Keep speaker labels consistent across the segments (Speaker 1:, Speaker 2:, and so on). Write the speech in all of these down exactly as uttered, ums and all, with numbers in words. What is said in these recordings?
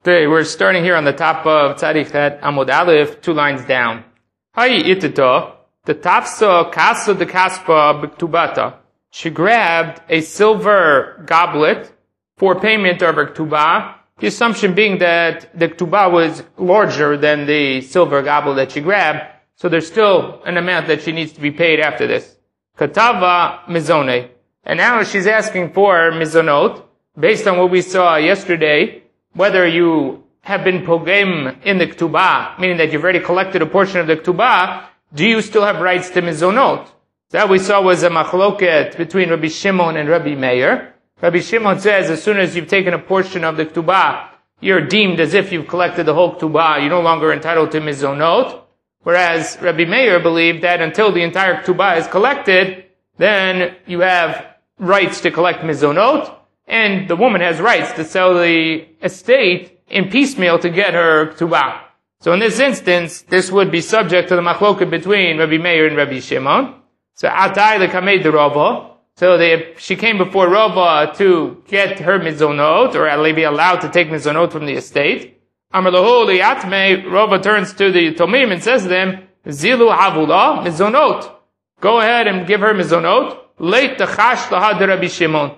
Speaker 1: Okay, we're starting here on the top of Tzaddik Het Amud Aleph, two lines down. Hayi itita, the tafsa kasa de kaspa b'ktubata. She grabbed a silver goblet for payment of her ktubah, the assumption being that the ktubah was larger than the silver goblet that she grabbed, so there's still an amount that she needs to be paid after this. Katava mizone. And now she's asking for mizonot, based on what we saw yesterday, whether you have been pogem in the ktubah, meaning that you've already collected a portion of the ktubah, do you still have rights to mizonot? That we saw was a machloket between Rabbi Shimon and Rabbi Meir. Rabbi Shimon says as soon as you've taken a portion of the ktubah, you're deemed as if you've collected the whole ktubah, you're no longer entitled to mizonot. Whereas Rabbi Meir believed that until the entire ktubah is collected, then you have rights to collect mizonot, and the woman has rights to sell the estate in piecemeal to get her ktubah. So in this instance, this would be subject to the machloket between Rabbi Meir and Rabbi Shimon. So atai lekamei de Rava. So they, she came before Rava to get her mizonot, or at be allowed to take mizonot from the estate. Amar lahu liyatmei, Rava turns to the Tomim and says to them, Zilu havula mizonot. Go ahead and give her mizonot. Leit tachash laha de Rabbi Shimon.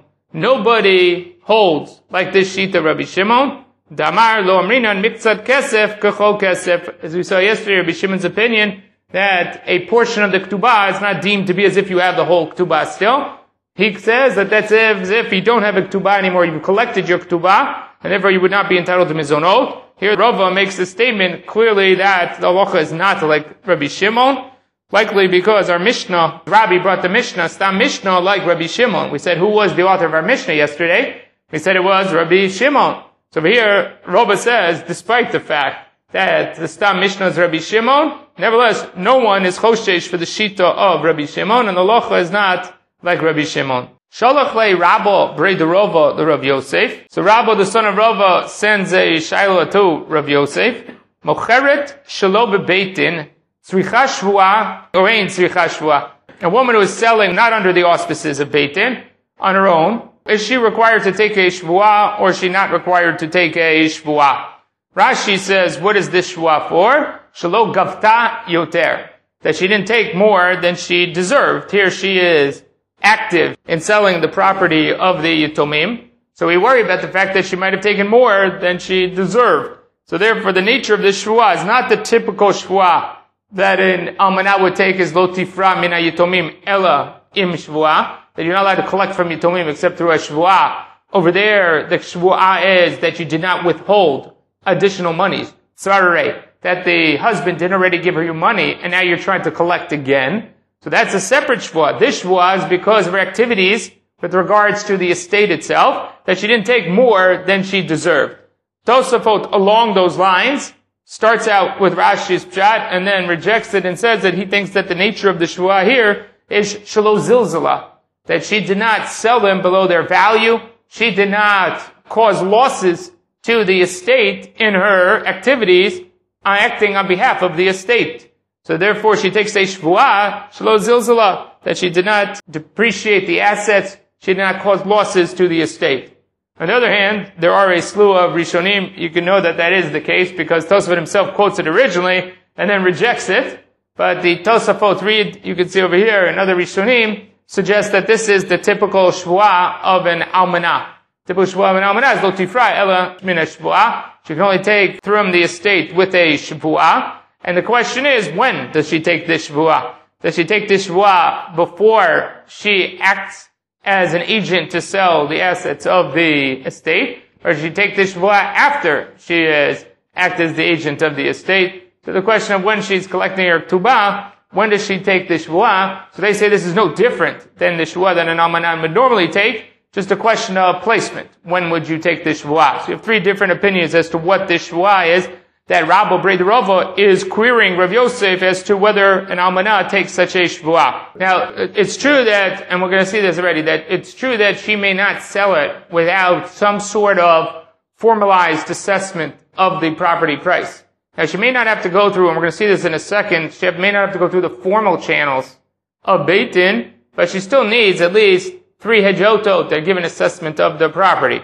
Speaker 1: Nobody holds like this sheet of Rabbi Shimon. Damar lo amrinan miktzat kesef kechol kesef. As we saw yesterday, Rabbi Shimon's opinion that a portion of the ktubah is not deemed to be as if you have the whole ktubah still. He says that that's as if you don't have a ktubah anymore, you've collected your ktubah, and therefore you would not be entitled to mizonot. Here Rava makes the statement clearly that the halacha is not like Rabbi Shimon, likely because our Mishnah, Rabbi brought the Mishnah, Stam Mishnah like Rabbi Shimon. We said who was the author of our Mishnah yesterday? We said it was Rabbi Shimon. So over here, Rava says, despite the fact that the Stam Mishnah is Rabbi Shimon, nevertheless, no one is choshesh for the shita of Rabbi Shimon, and the halacha is not like Rabbi Shimon. Shalach lei Rabbo brei de Rava the Rav Yosef. So Rabbo, the son of Rava, sends a shaila to Rav Yosef. Mocheret shelo bebeitin tzricha shvua or ein tzricha shvua. A woman who is selling not under the auspices of beitin, on her own, is she required to take a shvua or is she not required to take a shvua? Rashi says, what is this shvua for? Shelo gavta yoter. That she didn't take more than she deserved. Here she is active in selling the property of the Yitomim. So we worry about the fact that she might have taken more than she deserved. So therefore the nature of this shvua is not the typical shvua that an almanah would take as lo tifra mina Yitomim ella im shvua, that you're not allowed to collect from Yitomim except through a shvua. Over there, the shvua is that you did not withhold additional monies. Sorry, that the husband didn't already give her your money and now you're trying to collect again. So that's a separate shvua. This shvua is because of her activities with regards to the estate itself, that she didn't take more than she deserved. Tosafot along those lines starts out with Rashi's pshat and then rejects it and says that he thinks that the nature of the shvua here is shelo zilzala, that she did not sell them below their value, she did not cause losses to the estate in her activities, acting on behalf of the estate. So therefore she takes a shvua, shelo zilzala, that she did not depreciate the assets, she did not cause losses to the estate. On the other hand, there are a slew of Rishonim, you can know that that is the case because Tosafot himself quotes it originally and then rejects it. But the Tosafot read, you can see over here, another Rishonim suggests that this is the typical shvua of an almanah. Typical shvua of an almanah is lo tifra ella min shvua. She can only take from the estate with a shvua. And the question is, when does she take this shvua? Does she take this shvua before she acts as an agent to sell the assets of the estate? Or does she take this shvua after she has acted as the agent of the estate? So the question of when she's collecting her ktubah, when does she take the shvua? So they say this is no different than the shvua that an almanah would normally take, just a question of placement. When would you take the shvua? So you have three different opinions as to what this shvua is, that Rabbo brei de Rava is querying Rav Yosef as to whether an almanah takes such a shvua. Now, it's true that, and we're going to see this already, that it's true that she may not sell it without some sort of formalized assessment of the property price. Now, she may not have to go through, and we're going to see this in a second, she may not have to go through the formal channels of Beit Din, but she still needs at least three hejotot that give an assessment of the property.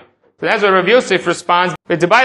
Speaker 1: So that's what Rav Yosef responds,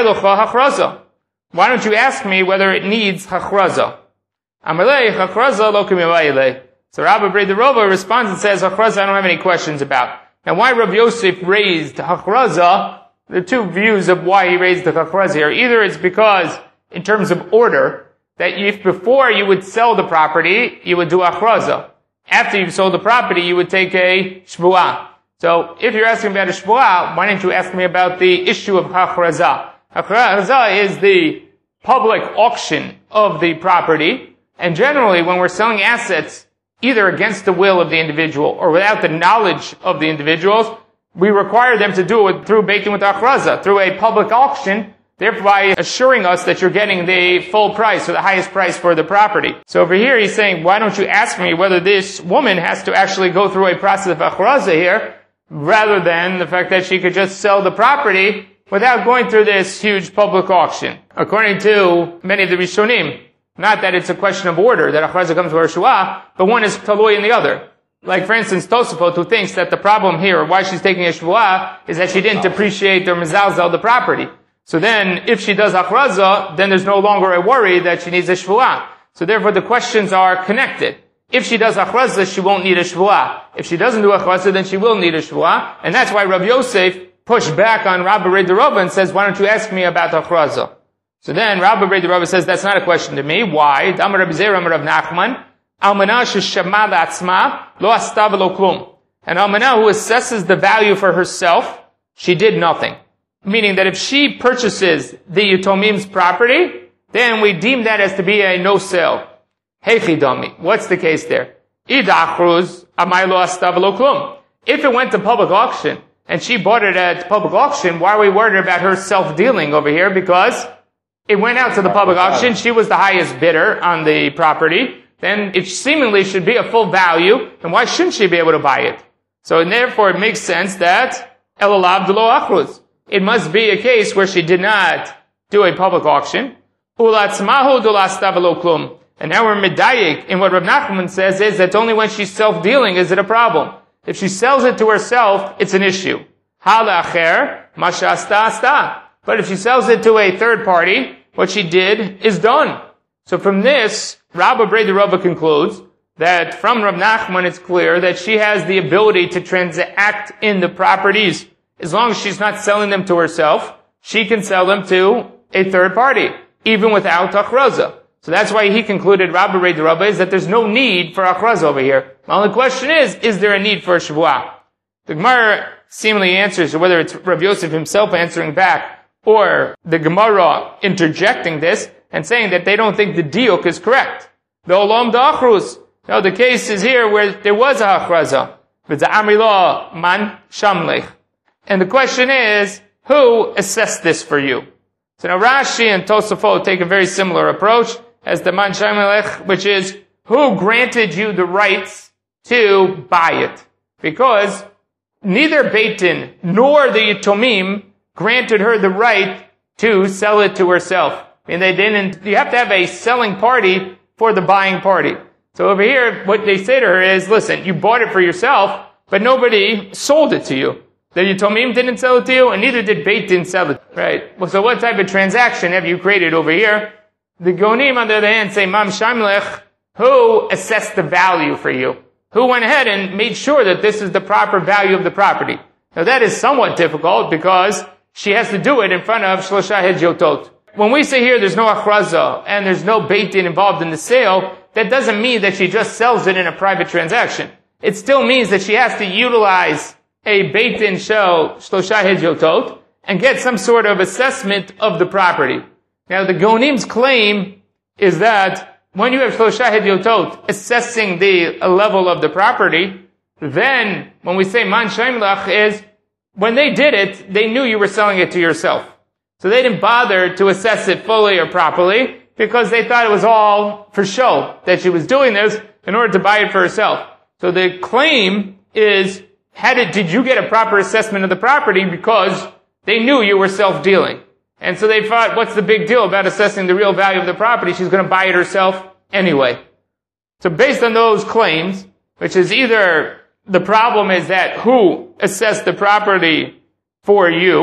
Speaker 1: why don't you ask me whether it needs hachraza? Amalei hachraza lo k'mivayle. So Rabbi Brei Rova responds and says, hachraza I don't have any questions about. Now why Rav Yosef raised hachraza, there are two views of why he raised the hachraza here. Either it's because, in terms of order, that if before you would sell the property, you would do hachraza. After you've sold the property, you would take a shvuah. So if you're asking about a shvuah, why don't you ask me about the issue of hachraza? Hachraza is the public auction of the property, and generally when we're selling assets, either against the will of the individual or without the knowledge of the individuals, we require them to do it through beitin with hachraza, through a public auction, thereby assuring us that you're getting the full price or the highest price for the property. So over here he's saying, why don't you ask me whether this woman has to actually go through a process of hachraza here, rather than the fact that she could just sell the property without going through this huge public auction. According to many of the Rishonim, not that it's a question of order, that hachraza comes with shvuah, but one is talui in the other. Like, for instance, Tosafot, who thinks that the problem here, why she's taking a shvuah, is that she didn't appreciate or mezalzel the property. So then, if she does hachraza, then there's no longer a worry that she needs a shvuah. So therefore, the questions are connected. If she does hachraza, she won't need a shvuah. If she doesn't do hachraza, then she will need a shvuah. And that's why Rav Yosef pushed back on Rabbi Brei Rova and says, why don't you ask me about hachraza? So then Rabbi Brei Rova says, that's not a question to me. Why? Amar Rabbi Zera Amar Rav Nachman, Almanah sheshama la'atzma lo asta v'lo klum. An almanah who assesses the value for herself, she did nothing. Meaning that if she purchases the Yitomim's property, then we deem that as to be a no sale. Heichidami. What's the case there? Idachruz amay lo asta v'lo klum. If it went to public auction, and she bought it at public auction, why are we worried about her self-dealing over here? Because it went out to the public auction, she was the highest bidder on the property, then it seemingly should be a full value, and why shouldn't she be able to buy it? So and therefore it makes sense that elalav d'lo achruz. It must be a case where she did not do a public auction. Ulatzmahu d'lo asta v'lo klum. And now we're medayik, and what Rav Nachman says is that only when she's self-dealing is it a problem. If she sells it to herself, it's an issue. Halacher, masha asta asta. But if she sells it to a third party, what she did is done. So from this, Rabbi Brei Rova concludes that from Rav Nachman it's clear that she has the ability to transact in the properties. As long as she's not selling them to herself, she can sell them to a third party, even without hachraza. So that's why he concluded, Rabbi Brei Rova, is that there's no need for hachraza over here. My only question is, is there a need for a shvuah? The Gemara seemingly answers, whether it's Rav Yosef himself answering back, or the Gemara interjecting this, and saying that they don't think the diuk is correct. The olam da'achruz. No, the case is here where there was a hachraza. But the amrilah man shamlech. And the question is, who assessed this for you? So now Rashi and Tosafot take a very similar approach as the man shamlech, which is, who granted you the rights to buy it? Because neither Beitin nor the Yitomim granted her the right to sell it to herself. I mean, they didn't, you have to have a selling party for the buying party. So over here, what they say to her is, listen, you bought it for yourself, but nobody sold it to you. The Yitomim didn't sell it to you, and neither did Beitin sell it. Right? Well, so what type of transaction have you created over here? The Gonim, on the other hand, say, Mam Shamlech, who assessed the value for you? Who went ahead and made sure that this is the proper value of the property? Now that is somewhat difficult because she has to do it in front of Shlosha Hedyotot. When we say here there's no achraza and there's no beitin involved in the sale, that doesn't mean that she just sells it in a private transaction. It still means that she has to utilize a beitin shel Shlosha Hedyotot and get some sort of assessment of the property. Now the Gonim's claim is that when you have Shlosha Hedyotot assessing the level of the property, then when we say man shaimlach is, when they did it, they knew you were selling it to yourself. So they didn't bother to assess it fully or properly because they thought it was all for show, that she was doing this in order to buy it for herself. So the claim is, had it, did you get a proper assessment of the property because they knew you were self-dealing. And so they thought, what's the big deal about assessing the real value of the property? She's going to buy it herself anyway. So based on those claims, which is either the problem is that who assessed the property for you,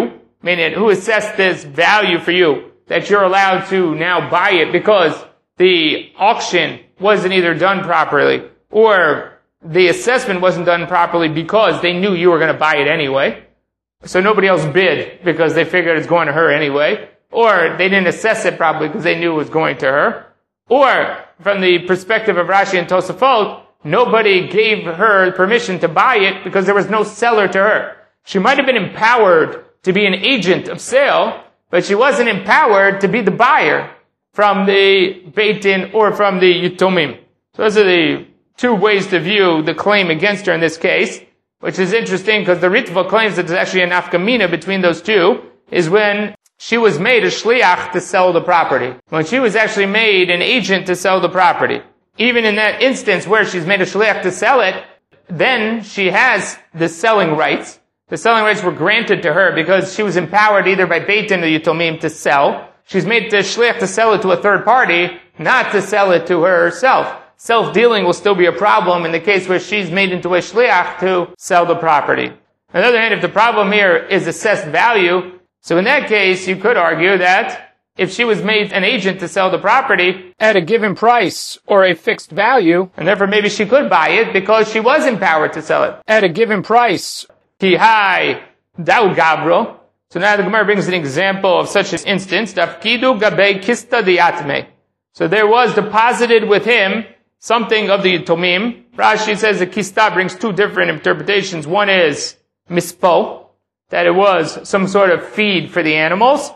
Speaker 1: meaning who assessed this value for you, that you're allowed to now buy it because the auction wasn't either done properly or the assessment wasn't done properly because they knew you were going to buy it anyway. So nobody else bid because they figured it's going to her anyway. Or they didn't assess it properly because they knew it was going to her. Or from the perspective of Rashi and Tosafot, nobody gave her permission to buy it because there was no seller to her. She might have been empowered to be an agent of sale, but she wasn't empowered to be the buyer from the Beit Din or from the Yitomim. So those are the two ways to view the claim against her in this case, which is interesting because the Ritva claims that there's actually an nafkamina between those two, is when she was made a shliach to sell the property. When she was actually made an agent to sell the property. Even in that instance where she's made a shliach to sell it, then she has the selling rights. The selling rights were granted to her because she was empowered either by Beit Din or Yitomim to sell. She's made the shliach to sell it to a third party, not to sell it to herself. Self-dealing will still be a problem in the case where she's made into a shliach to sell the property. On the other hand, if the problem here is assessed value, so in that case, you could argue that if she was made an agent to sell the property at a given price or a fixed value, and therefore maybe she could buy it because she was empowered to sell it at a given price. Ki hai dau gabro. So now the Gemara brings an example of such an instance. Dafkidu gabei kista diatme. So there was deposited with him something of the Yitomim. Rashi says the kista brings two different interpretations. One is mispo, that it was some sort of feed for the animals.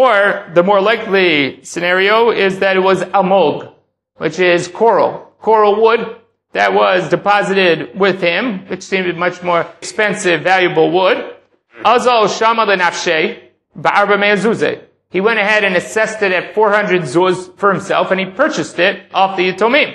Speaker 1: Or the more likely scenario is that it was almog, which is coral. Coral wood that was deposited with him, which seemed much more expensive, valuable wood. Azal shama lenafshe ba'arba me'azuzeh. He went ahead and assessed it at four hundred zuz for himself, and he purchased it off the Yitomim.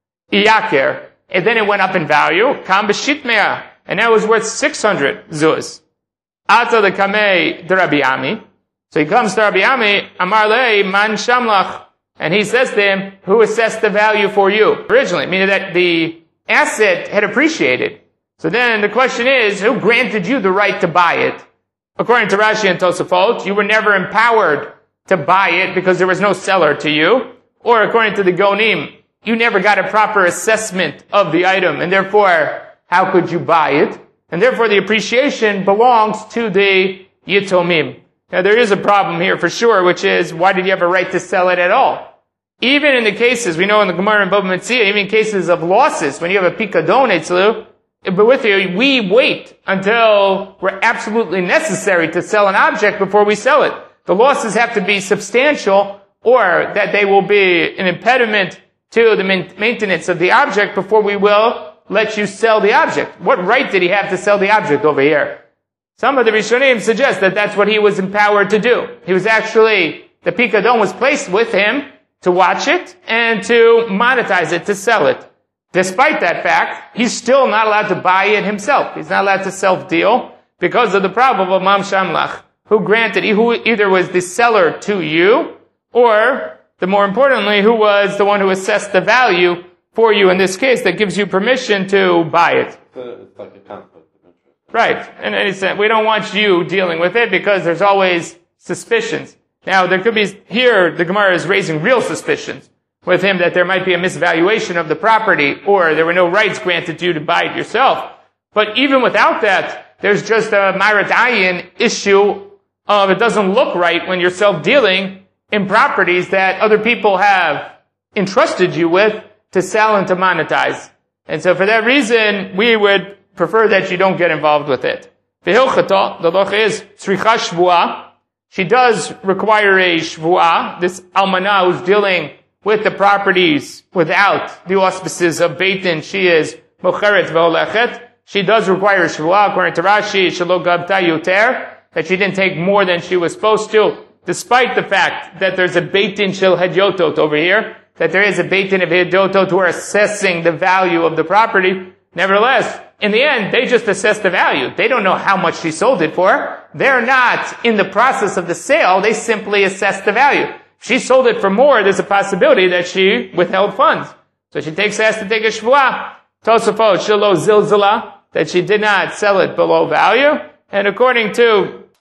Speaker 1: Iyaker. And then it went up in value. Kam b'shit mea. And now it was worth six hundred zuz. Ata the kamei de Rabbi Ami. So he comes to Rabbi Ami, Amar lei man shamlach. And he says to him, who assessed the value for you? Originally, meaning that the asset had appreciated. So then the question is, who granted you the right to buy it? According to Rashi and Tosafot, you were never empowered to buy it because there was no seller to you. Or according to the Gonim, you never got a proper assessment of the item, and therefore, how could you buy it? And therefore the appreciation belongs to the Yitomim. Now there is a problem here for sure, which is, why did you have a right to sell it at all? Even in the cases, we know in the Gemara and Bava Metzia, even in cases of losses, when you have a pikadon etzlu, but with you, we wait until we're absolutely necessary to sell an object before we sell it. The losses have to be substantial, or that they will be an impediment to the maintenance of the object before we will let you sell the object. What right did he have to sell the object over here? Some of the Rishonim suggest that that's what he was empowered to do. He was actually, the pikadon was placed with him to watch it and to monetize it, to sell it. Despite that fact, he's still not allowed to buy it himself. He's not allowed to self-deal because of the problem of Mam Shamlach, who granted, who either was the seller to you, or, the more importantly, who was the one who assessed the value for you in this case that gives you permission to buy it.
Speaker 2: It's like a conflict of interest.
Speaker 1: Right. And he said, we don't want you dealing with it because there's always suspicions. Now, there could be, here, the Gemara is raising real suspicions with him that there might be a misvaluation of the property, or there were no rights granted to you to buy it yourself. But even without that, there's just a Maradayan issue of it doesn't look right when you're self-dealing in properties that other people have entrusted you with to sell and to monetize. And so for that reason, we would prefer that you don't get involved with it. The hilchata, the loch is tzricha shvuah. She does require a shvuah. This almanah who's dealing with the properties without the auspices of Beit Din, she is mocheret ve'olechet. She does require a shvuah, according to Rashi, shelo gabta yoter, that she didn't take more than she was supposed to, despite the fact that there's a Beit Din shel hedyotot over here, that there is a Beit Din of hedyotot who are assessing the value of the property. Nevertheless, in the end, they just assess the value. They don't know how much she sold it for. They're not in the process of the sale. They simply assess the value. If she sold it for more, there's a possibility that she withheld funds. So she takes, has to take a shvuah. Tosafot, shelo zilzala, that she did not sell it below value. And according to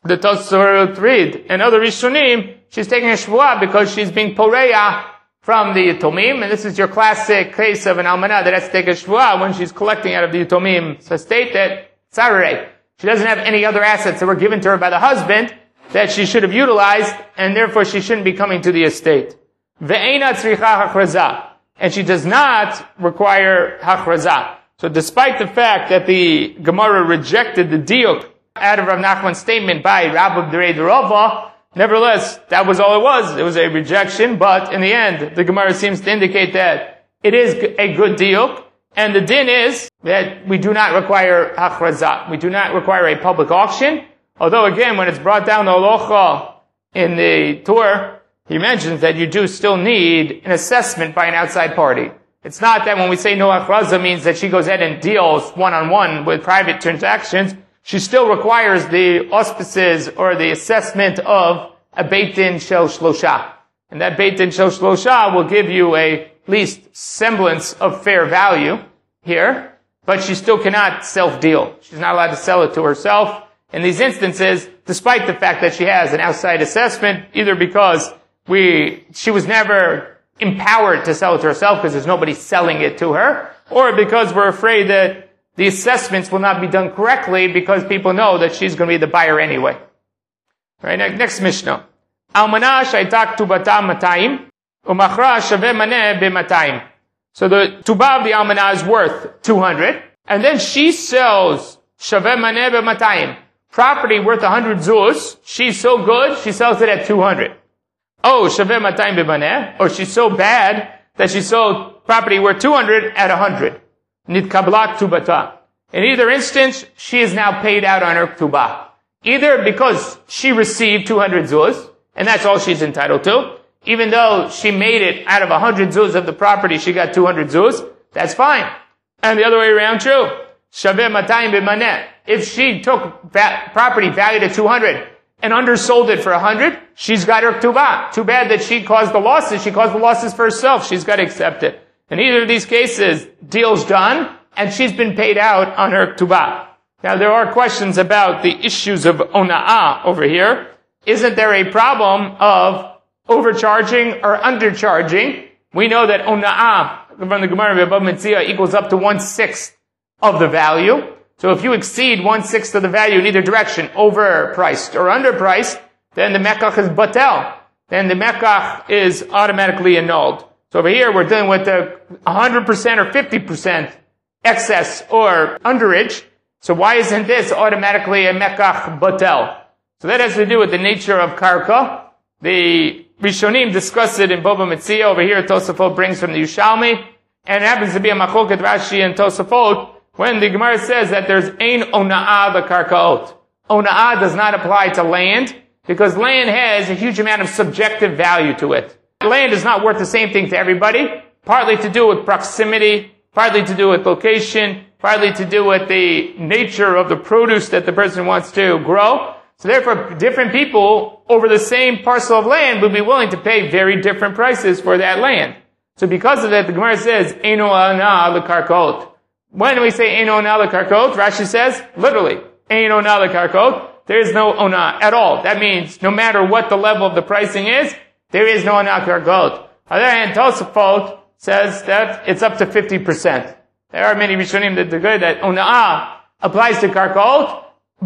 Speaker 1: the Tosfot read, and other Rishonim, she's taking a shvuah because she's being poreya from the Yatomim, and this is your classic case of an almanah that has to take a shvuah when she's collecting out of the Yatomim. So state that Sarare, she doesn't have any other assets that were given to her by the husband that she should have utilized, and therefore she shouldn't be coming to the estate. Ve'ena tzricha hachrazah, and she does not require hachrazah. So despite the fact that the Gemara rejected the diuk out of Rav Nachman's statement by Rabbi B'derei Rava, nevertheless, that was all it was. It was a rejection, but in the end, the Gemara seems to indicate that it is a good diuk, and the din is that we do not require hachrazah. We do not require a public auction, although again, when it's brought down the halacha in the Torah, he mentions that you do still need an assessment by an outside party. It's not that when we say no hachrazah means that she goes ahead and deals one-on-one with private transactions. She still requires the auspices or the assessment of a Beit Din Shel Shlosha. And that Beit Din Shel Shlosha will give you a at least semblance of fair value here, but she still cannot self-deal. She's not allowed to sell it to herself in these instances, despite the fact that she has an outside assessment, either because we, she was never empowered to sell it to herself because there's nobody selling it to her, or because we're afraid that the assessments will not be done correctly because people know that she's going to be the buyer anyway. Right, next Mishnah. Almanah shaytak tubata matayim, umachra shaveh maneh b'matayim. So the tubah of the almanah is worth two hundred, and then she sells shaveh maneh b'matayim, property worth one hundred zuz. She's so good, she sells it at two hundred. Oh, shaveh matayim b'maneh, or she's so bad that she sold property worth two hundred at one hundred. Nitkablat tubata. In either instance, she is now paid out on her tubah. Either because she received two hundred zuz, and that's all she's entitled to. Even though she made it out of one hundred zuz of the property, she got two hundred zuz, that's fine. And the other way around, true. Shaveh matayim b'maneh. If she took va- property valued at two hundred and undersold it for one hundred, she's got her tubah. Too bad that she caused the losses. She caused the losses for herself. She's got to accept it. In either of these cases, deal's done, and she's been paid out on her tubah. Now, there are questions about the issues of ona'ah over here. Isn't there a problem of overcharging or undercharging? We know that ona'ah, from the Gemara of Bava Metzia, equals up to one-sixth of the value. So if you exceed one-sixth of the value in either direction, overpriced or underpriced, then the mekach is batel. Then the mekach is automatically annulled. So over here, we're dealing with the one hundred percent or fifty percent excess or underage. So why isn't this automatically a mekach batel? So that has to do with the nature of karka. The Rishonim discuss it in Bava Metzia. Over here, Tosafot brings from the Yushalmi. And it happens to be a machoket Rashi and Tosafot when the Gemara says that there's ein ona'ah the karkaot. Ona'ah does not apply to land because land has a huge amount of subjective value to it. Land is not worth the same thing to everybody, partly to do with proximity, partly to do with location, partly to do with the nature of the produce that the person wants to grow. So therefore, different people over the same parcel of land would be willing to pay very different prices for that land. So because of that, the Gemara says, Eino ana lekarkot. When we say Eino ana lekarkot, Rashi says, literally, Eino ana lekarkot, there is no ona at all. That means no matter what the level of the pricing is, there is no ana karkot. On the other hand, Tosafot says that it's up to fifty percent. There are many Rishonim that agree that ona'ah applies to karkot,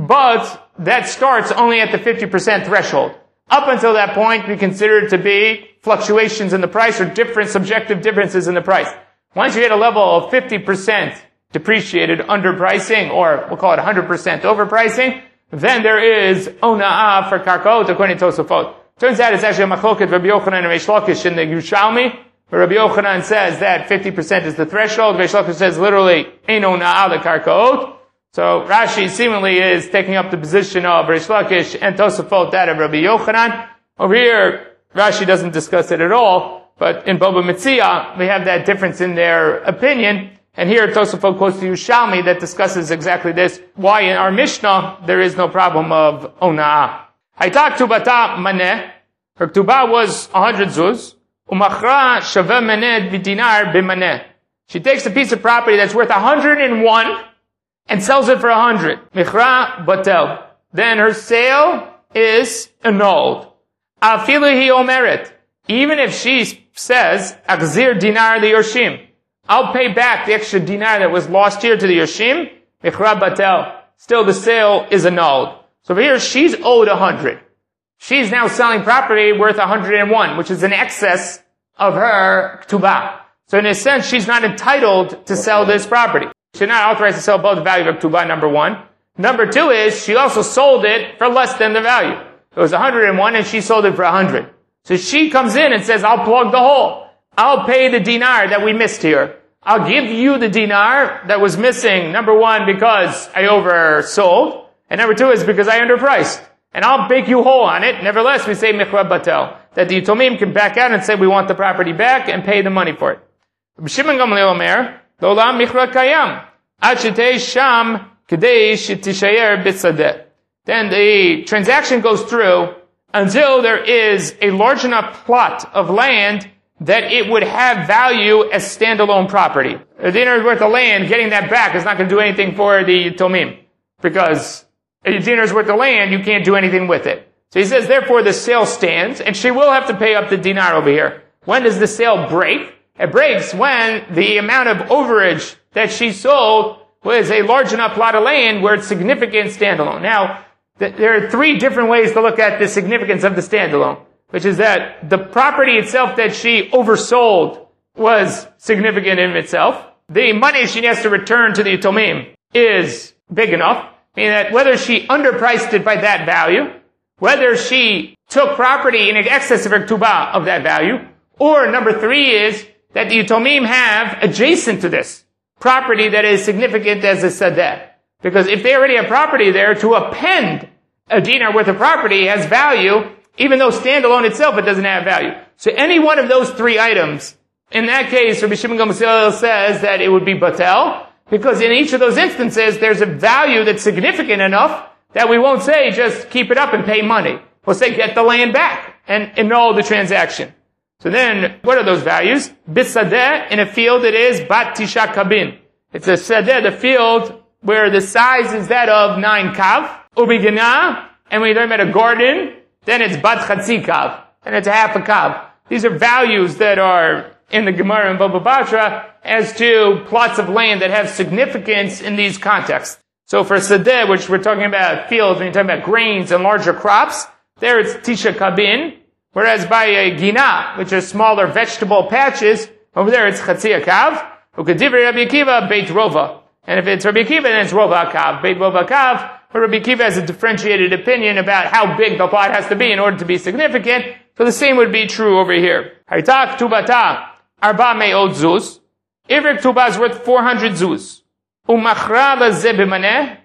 Speaker 1: but that starts only at the fifty percent threshold. Up until that point, we consider it to be fluctuations in the price or different subjective differences in the price. Once you hit a level of fifty percent depreciated underpricing, or we'll call it one hundred percent overpricing, then there is ona'ah for karkot according to Tosafot. Turns out it's actually a machloket Rabbi Yochanan and Reish Lakish in the Yerushalmi. But Rabbi Yochanan says that fifty percent is the threshold. Reish Lakish says literally, Eino na'ah lekarkaot. So Rashi seemingly is taking up the position of Reish Lakish and Tosafot that of Rabbi Yochanan. Over here, Rashi doesn't discuss it at all. But in Bava Metzia, we have that difference in their opinion. And here Tosafot quotes the Yerushalmi that discusses exactly this. Why in our Mishnah, there is no problem of ona'ah. Hayta ktubata maneh. Her ktubah was one hundred zuz. Umachra shaveh maneh v'dinar b'maneh. She takes a piece of property that's worth one hundred one and sells it for one hundred. Michra batel. then her sale is annulled. Afilu hi omeret. Even if she says, Achzir dinar li Yorshim, I'll pay back the extra dinar that was lost here to the Yorshim, Michra batel. Still the sale is annulled. So over here, she's owed a hundred. She's now selling property worth one hundred one, which is in excess of her ktubah. So in a sense, she's not entitled to sell this property. She's not authorized to sell above the value of ktubah, number one. Number two is, she also sold it for less than the value. It was one hundred one and she sold it for one hundred. So she comes in and says, I'll plug the hole. I'll pay the dinar that we missed here. I'll give you the dinar that was missing, number one, because I oversold, and number two is because I underpriced. And I'll make you whole on it. Nevertheless, we say Michra batel, that the Yitomim can back out and say we want the property back and pay the money for it. Shimon Gamliel Omer, L'olam Michra Kayam, Ad Shetei Sham Kedei Shetishayer B'Sadeh. Then the transaction goes through until there is a large enough plot of land that it would have value as standalone property. A dinar worth of land, getting that back is not going to do anything for the Yitomim, because a dinar's worth of land, you can't do anything with it. So he says, therefore the sale stands, and she will have to pay up the dinar over here. When does the sale break? It breaks when the amount of overage that she sold was a large enough plot of land where it's significant standalone. Now, th- there are three different ways to look at the significance of the standalone, which is that the property itself that she oversold was significant in itself. The money she has to return to the Yitomim is big enough, meaning that whether she underpriced it by that value, whether she took property in excess of her ktubah of that value, or number three is that the Yitomim have adjacent to this property that is significant as a sadeh. Because if they already have property there, to append a dinar worth of property has value, even though standalone itself it doesn't have value. So any one of those three items, in that case, Rabbi Shimon Gamliel says that it would be batel, because in each of those instances, there's a value that's significant enough that we won't say just keep it up and pay money. We'll say get the land back and annul the transaction. So then, what are those values? Bisadeh, in a field it is bat tisha kabin. It's a sadeh, the field where the size is that of nine kav. Ubigana, and when you're talking about a garden, then it's bat chatzi kav, and it's a half a kav. These are values that are in the Gemara and Baba Batra as to plots of land that have significance in these contexts. So for sadeh, which we're talking about fields, when you're talking about grains and larger crops, there it's tisha kabin, whereas by a gina, which are smaller vegetable patches, over there it's chatzi kav. Ukadivri Rabbi Akiva, beit rova. And if it's Rabbi Akiva, then it's rova kav, beit rova kav. But Rabbi Akiva has a differentiated opinion about how big the plot has to be in order to be significant. So the same would be true over here. Haita ktubata arba me'ot zuz. If her ktubah is worth four hundred zuz. Umachra lezeh b'maneh,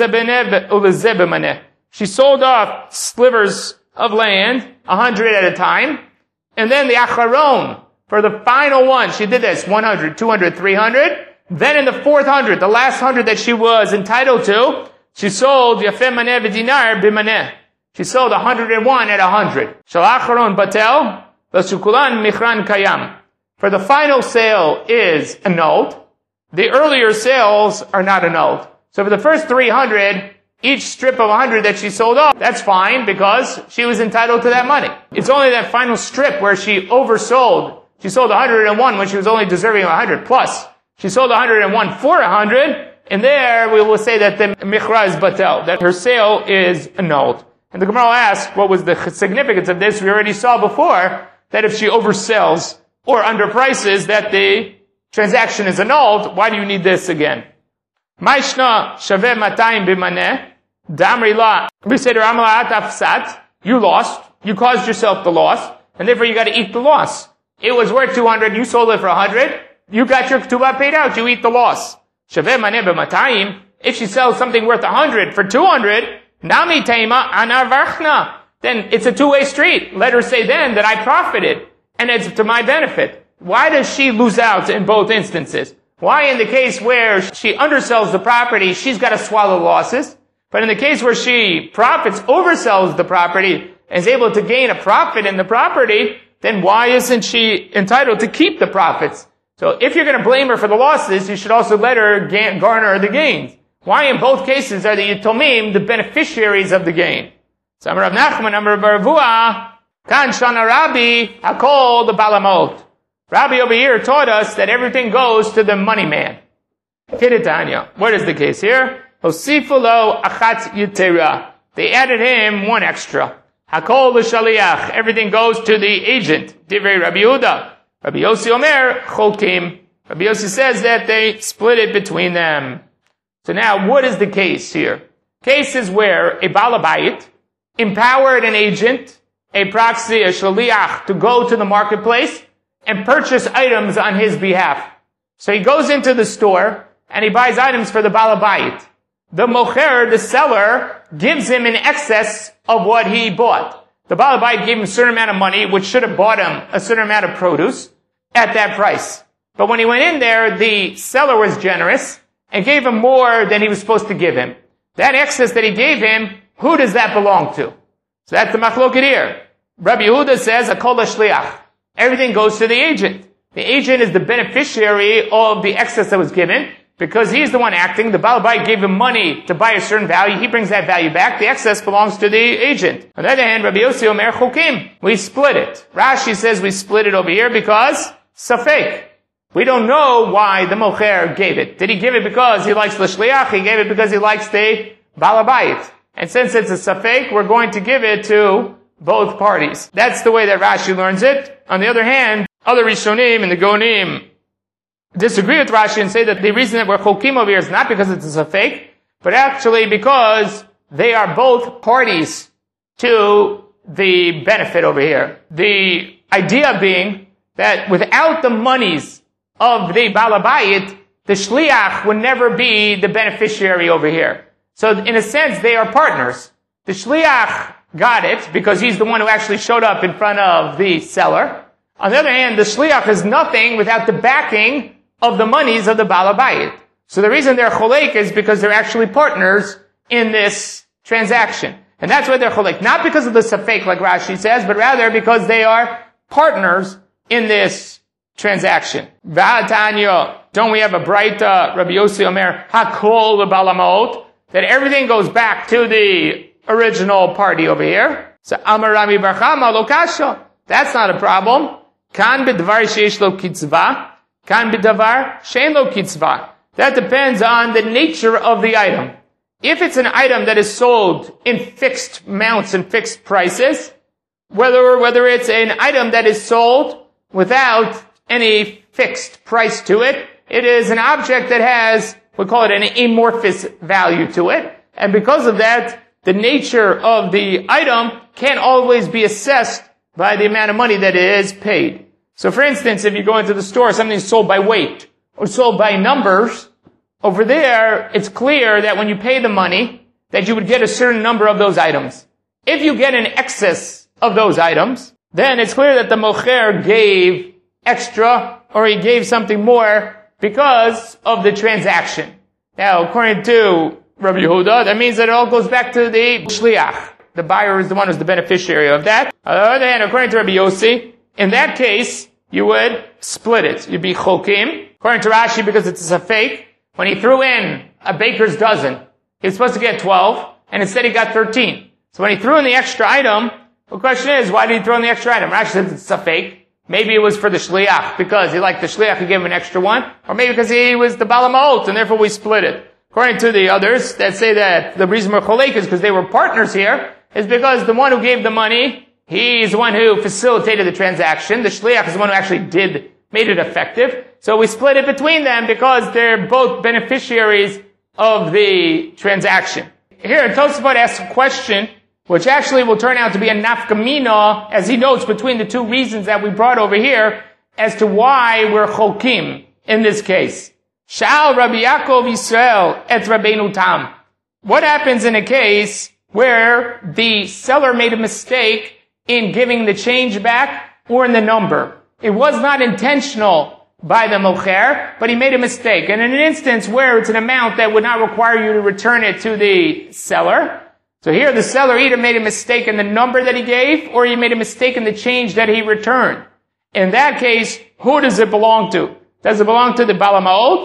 Speaker 1: ulezeh b'maneh. She sold off slivers of land, a hundred at a time. And then the acharon, for the final one, she did this, one hundred, two hundred, three hundred. Then in the fourth hundred, the last hundred that she was entitled to, she sold Yafeh Maneh v'dinar b'maneh. She sold one hundred one at one hundred. Shalacharon batel, v'sukulan michran kayam. For the final sale is annulled. The earlier sales are not annulled. So for the first three hundred, each strip of one hundred that she sold off, that's fine because she was entitled to that money. It's only that final strip where she oversold. She sold one hundred one when she was only deserving of one hundred plus. She sold one hundred one for one hundred. And there we will say that the michra is batel, that her sale is annulled. And the Gemara asks, what was the significance of this? We already saw before that if she oversells or underprices, that the transaction is annulled. Why do you need this again? Maishna shaveh matayim b'maneh, damri la, b'seder amala atafsat, you lost, you caused yourself the loss, and therefore you got to eat the loss. It was worth two hundred, you sold it for one hundred, you got your ktubah paid out, you eat the loss. Shaveh maneh b'matayim, if she sells something worth one hundred for two hundred, nami teima anarvarchna, then it's a two-way street. Let her say then that I profited, and it's to my benefit. Why does she lose out in both instances? Why in the case where she undersells the property, she's got to swallow losses, but in the case where she profits, oversells the property, and is able to gain a profit in the property, then why isn't she entitled to keep the profits? So if you're going to blame her for the losses, you should also let her garner the gains. Why in both cases are the Yitomim the beneficiaries of the gain? So Amar Rav Nachman, Amar Bar Avua, Kan Shana Rabbi, Hakol the Balamot. Rabbi over here taught us that everything goes to the money man. Kiritanya. What is the case here? Osifulo achat yitera. They added him one extra. Hakol l'shaliach. Everything goes to the agent. Divrei Rabbi Yehuda. Rabbi Yossi Omer chokim. Rabbi Yossi says that they split it between them. So now, what is the case here? Case is where a balabayit empowered an agent, a proxy, a shaliach, to go to the marketplace and purchase items on his behalf. So he goes into the store and he buys items for the balabayit. The mocher, the seller, gives him in excess of what he bought. The balabayit gave him a certain amount of money, which should have bought him a certain amount of produce at that price. But when he went in there, the seller was generous and gave him more than he was supposed to give him. That excess that he gave him, who does that belong to? So that's the machloket here. Rabbi Yehuda says, Hakol l'shliach. Everything goes to the agent. The agent is the beneficiary of the excess that was given, because he's the one acting. The balabayit gave him money to buy a certain value. He brings that value back. The excess belongs to the agent. On the other hand, Rabbi Yossi Omer chokim. We split it. Rashi says we split it over here because safek. We don't know why the mocher gave it. Did he give it because he likes the shliach? He gave it because he likes the balabayit. And since it's a safek, we're going to give it to both parties. That's the way that Rashi learns it. On the other hand, other Rishonim and the Gonim disagree with Rashi and say that the reason that we're chokim over here is not because it's a safek, but actually because they are both parties to the benefit over here. The idea being that without the monies of the balabayit, the shliach would never be the beneficiary over here. So in a sense, they are partners. The shliach got it because he's the one who actually showed up in front of the seller. On the other hand, the shliach is nothing without the backing of the monies of the balabayit. So the reason they're cholek is because they're actually partners in this transaction. And that's why they're cholek. Not because of the safek, like Rashi says, but rather because they are partners in this transaction. V'atanya, don't we have a braita, Rabbi Yossi Omer, Hakol l'balamot, that everything goes back to the original party over here. So Amar Rami bar Chama lo kasha. That's not a problem. Kan b'davar sheish lo kitzva, kan b'davar shein lo kitzva. That depends on the nature of the item. If it's an item that is sold in fixed amounts and fixed prices, whether whether it's an item that is sold without any fixed price to it, it is an object that has, we call it an amorphous value to it. And because of that, the nature of the item can't always be assessed by the amount of money that is paid. So for instance, if you go into the store, something's sold by weight or sold by numbers, over there, it's clear that when you pay the money, that you would get a certain number of those items. If you get an excess of those items, then it's clear that the mocher gave extra or he gave something more because of the transaction. Now, according to Rabbi Yehuda, that means that it all goes back to the shliach. The buyer is the one who's the beneficiary of that. On the other hand, according to Rabbi Yossi, in that case, you would split it. You'd be chokim. According to Rashi, because it's a fake, when he threw in a baker's dozen, he was supposed to get twelve, and instead he got thirteen. So when he threw in the extra item, the question is, why did he throw in the extra item? Rashi says it's a fake. Maybe it was for the shliach, because he liked the shliach, he gave him an extra one. Or maybe because he was the balamot, and therefore we split it. According to the others that say that the reason we're cholek is because they were partners here, is because the one who gave the money, he's the one who facilitated the transaction. The shliach is the one who actually did, made it effective. So we split it between them because they're both beneficiaries of the transaction. Here, Tosafot asks a question, which actually will turn out to be a nafkamina, as he notes, between the two reasons that we brought over here, as to why we're chokim in this case. Sha'al Rabbi Yaakov Yisrael et Rabbeinu Tam. What happens in a case where the seller made a mistake in giving the change back or in the number? It was not intentional by the mocher, but he made a mistake. And in an instance where it's an amount that would not require you to return it to the seller, so here the seller either made a mistake in the number that he gave, or he made a mistake in the change that he returned. In that case, who does it belong to? Does it belong to the balamaot,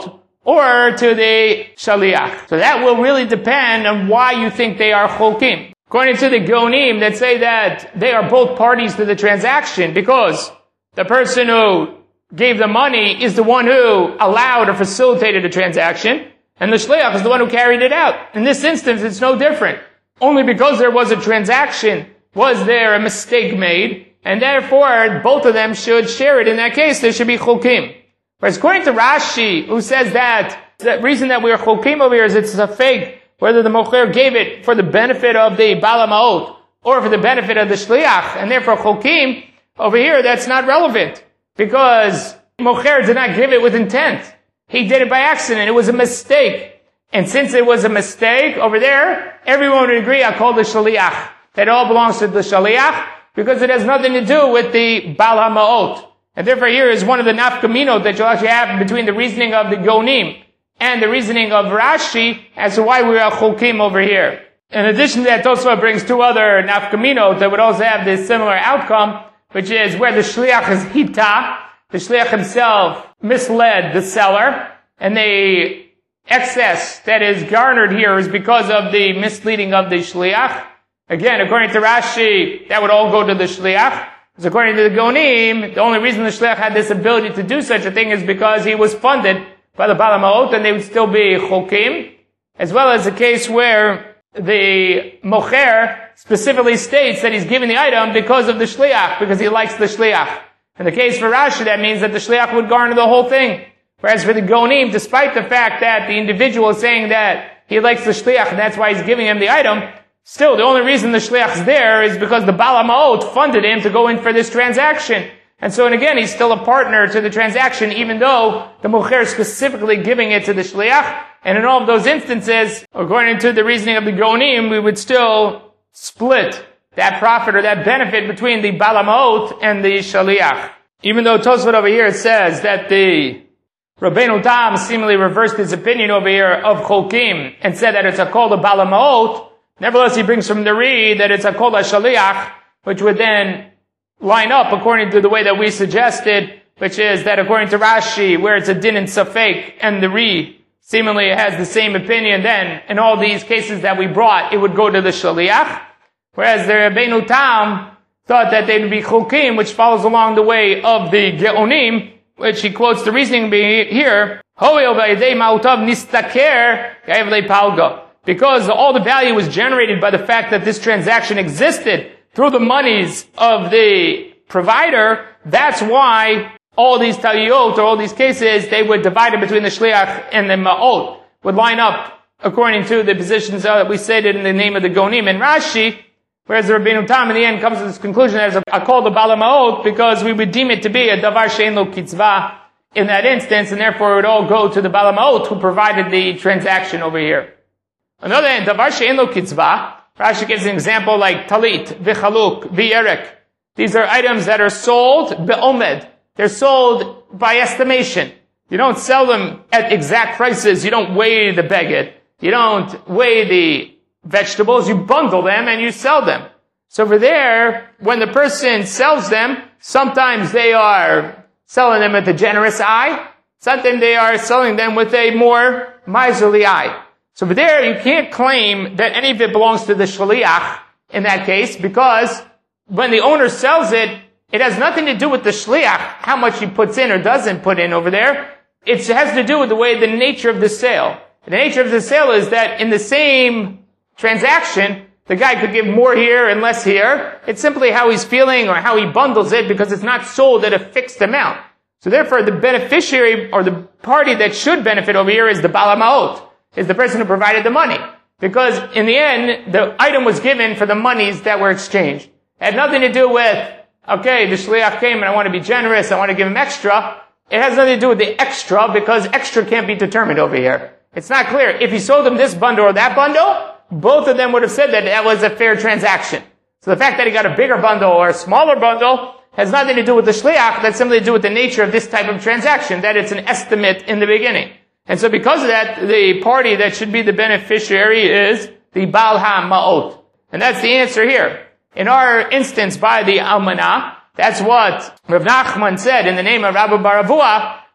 Speaker 1: or to the shaliach. So that will really depend on why you think they are cholkim. According to the Geonim, that say that they are both parties to the transaction because the person who gave the money is the one who allowed or facilitated the transaction, and the shliach is the one who carried it out. In this instance, it's no different. Only because there was a transaction was there a mistake made, and therefore both of them should share it. In that case, there should be cholkim. Whereas according to Rashi, who says that the reason that we are cholkim over here is it's a fake, whether the mocher gave it for the benefit of the Bala Ma'ot or for the benefit of the shliach, and therefore cholkim, over here that's not relevant. Because mocher did not give it with intent. He did it by accident. It was a mistake. And since it was a mistake over there, everyone would agree, I call the shaliach. That all belongs to the shaliach because it has nothing to do with the Bal HaMa'ot. And therefore here is one of the nafkaminot that you'll actually have between the reasoning of the Geonim and the reasoning of Rashi as to why we are cholkim over here. In addition to that, Tosfot brings two other nafkaminot that would also have this similar outcome, which is where the shliach is hita, the shliach himself misled the seller, and the excess that is garnered here is because of the misleading of the shliach. Again, according to Rashi, that would all go to the shliach. Because according to the Geonim, the only reason the shliach had this ability to do such a thing is because he was funded by the Bala Ma'ot, and they would still be cholkim, as well as a case where the mocher specifically states that he's giving the item because of the shliach, because he likes the shliach. In the case for Rashi, that means that the shliach would garner the whole thing. Whereas for the Geonim, despite the fact that the individual is saying that he likes the shliach and that's why he's giving him the item, still the only reason the shliach is there is because the Bala Ma'ot funded him to go in for this transaction. And so, and again, he's still a partner to the transaction, even though the mocher is specifically giving it to the shliach. And in all of those instances, according to the reasoning of the Geonim, we would still split that profit or that benefit between the Bala Ma'ot and the shaliach. Even though Tosfot over here says that the Rabbeinu Tam seemingly reversed his opinion over here of cholkim and said that it's a kol the Bala Ma'ot, nevertheless he brings from the read that it's a kol shaliach, which would then line up according to the way that we suggested, which is that according to Rashi, where it's a din and safek, and the re seemingly has the same opinion, then in all these cases that we brought, it would go to the shaliach. Whereas the Rabbeinu Tam thought that they would be cholkim, which follows along the way of the Geonim, which he quotes the reasoning here, because all the value was generated by the fact that this transaction existed through the monies of the provider, that's why all these taliyot, or all these cases, they would divide it between the shliach and the ma'ot, would line up according to the positions that we stated in the name of the Geonim and Rashi. Whereas the Rabbeinu Tam in the end comes to this conclusion that it's a call the Bala Ma'ot because we would deem it to be a davar she'en lo kitzvah in that instance, and therefore it would all go to the Bala Ma'ot who provided the transaction over here. On the other hand, davar she'en lo kitzvah, Rashi gives an example like talit, v'chaluk, v'yerek. These are items that are sold be'omed. They're sold by estimation. You don't sell them at exact prices. You don't weigh the beged. You don't weigh the vegetables, you bundle them and you sell them. So over there, when the person sells them, sometimes they are selling them with a generous eye, sometimes they are selling them with a more miserly eye. So over there, you can't claim that any of it belongs to the shliach in that case, because when the owner sells it, it has nothing to do with the shliach, how much he puts in or doesn't put in over there. It has to do with the way the nature of the sale. The nature of the sale is that in the same transaction, the guy could give more here and less here. It's simply how he's feeling or how he bundles it because it's not sold at a fixed amount. So therefore, the beneficiary or the party that should benefit over here is the Bala Ma'ot, is the person who provided the money. Because in the end, the item was given for the monies that were exchanged. It had nothing to do with, okay, the shliach came and I want to be generous, I want to give him extra. It has nothing to do with the extra because extra can't be determined over here. It's not clear. If he sold him this bundle or that bundle, both of them would have said that that was a fair transaction. So the fact that he got a bigger bundle or a smaller bundle has nothing to do with the shliach, that's something to do with the nature of this type of transaction, that it's an estimate in the beginning. And so because of that, the party that should be the beneficiary is the Baal HaMa'ot. And that's the answer here. In our instance by the Almanah, that's what Rav Nachman said in the name of Rabbi Baravua,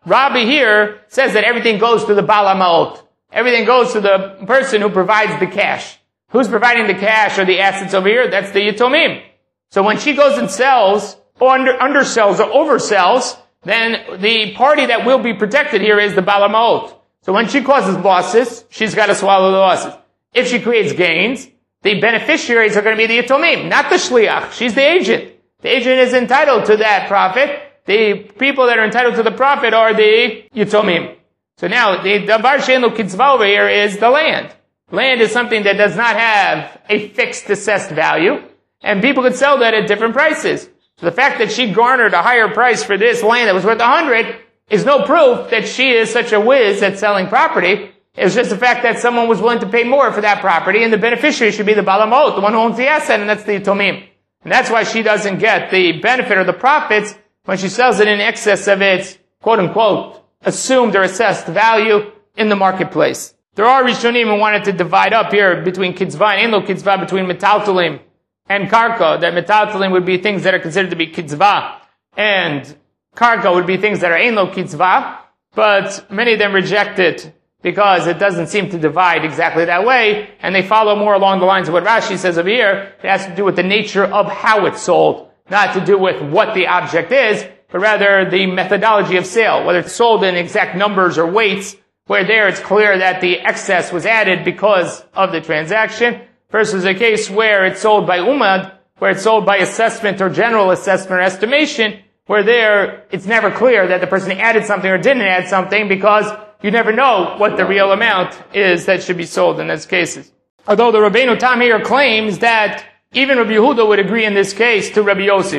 Speaker 1: Rabbi here says that everything goes to the Baal HaMa'ot. Everything goes to the person who provides the cash. Who's providing the cash or the assets over here? That's the Yitomim. So when she goes and sells, or under, undersells or oversells, then the party that will be protected here is the Baal HaMa'ot. So when she causes losses, she's got to swallow the losses. If she creates gains, the beneficiaries are going to be the Yitomim, not the Shliach. She's the agent. The agent is entitled to that profit. The people that are entitled to the profit are the Yitomim. So now, the Davar She'enu Kitzvah over here is the land. Land is something that does not have a fixed assessed value, and people could sell that at different prices. So the fact that she garnered a higher price for this land that was worth a hundred is no proof that she is such a whiz at selling property. It's just the fact that someone was willing to pay more for that property, and the beneficiary should be the Baal HaMa'ot, the one who owns the asset, and that's the Yitomim. And that's why she doesn't get the benefit or the profits when she sells it in excess of its, quote-unquote, assumed or assessed value in the marketplace. There are Rishonim who wanted to divide up here between Kitzvah and Ein Lo Kitzvah, between Metaltalim and Karka, that Metaltalim would be things that are considered to be Kitzvah, and Karka would be things that are Ein Lo Kitzvah, but many of them reject it because it doesn't seem to divide exactly that way, and they follow more along the lines of what Rashi says over here. It has to do with the nature of how it's sold, not to do with what the object is, but rather the methodology of sale, whether it's sold in exact numbers or weights, where there it's clear that the excess was added because of the transaction, versus a case where it's sold by umad, where it's sold by assessment or general assessment or estimation, where there it's never clear that the person added something or didn't add something, because you never know what the real amount is that should be sold in those cases. Although the Rabbeinu Tam here claims that even Rabbi Yehuda would agree in this case to Rabbi Yossi.